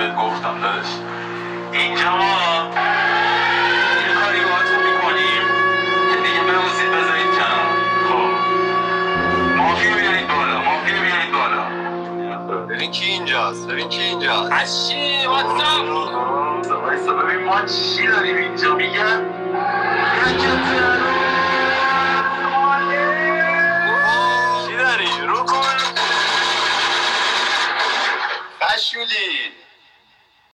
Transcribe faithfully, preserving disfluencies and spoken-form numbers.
بهت گفتم داداش. اینجا ما یه کاری باهاتون میکنیم که دیگه ببوسید بذارید کنار. خب مافیا بیارید بالا، مافیا بیارید بالا. ببین کی اینجاست، ببین کی اینجاست. اشی واتساپ. وایسا ببین ما چی داریم اینجا میگن. چی داری؟ رو کن. خشولی